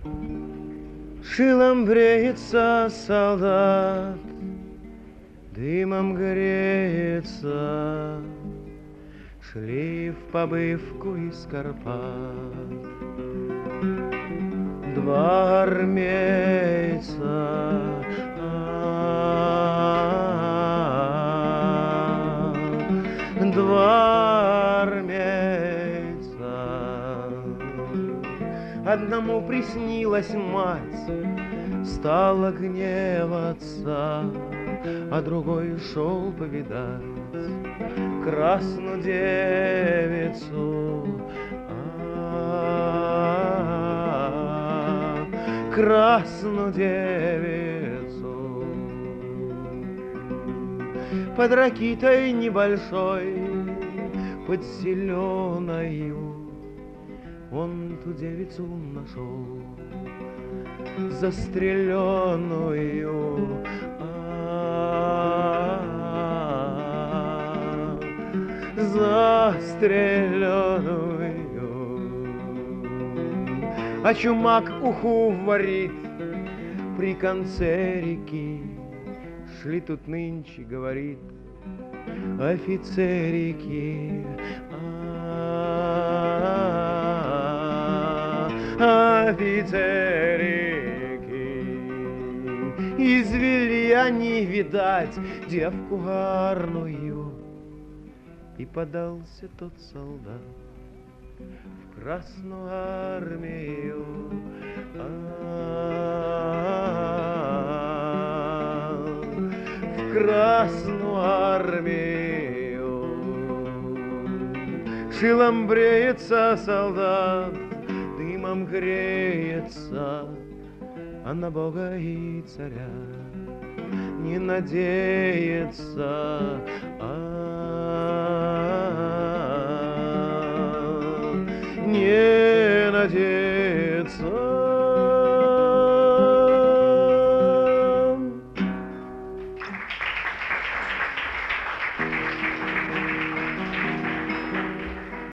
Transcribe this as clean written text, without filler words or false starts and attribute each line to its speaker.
Speaker 1: Шилом бреется солдат, дымом греется, шли в побывку из Карпат. Два армейца, два армейца. Одному приснилась мать, стала гневаться, а другой шел повидать красную девицу. Красную девицу. Под ракитой небольшой, под зеленою, он ту девицу нашел, застреленную. Застреленную. А чумак уху варит при конце реки. Шли тут нынче, говорит, офицерики. Офицерики. Извели они, видать, девку гарную. И подался тот солдат в Красную армию. В Красную армию. Шилом бреется солдат, дымом греется, а на Бога и царя не надеется. Не надеется.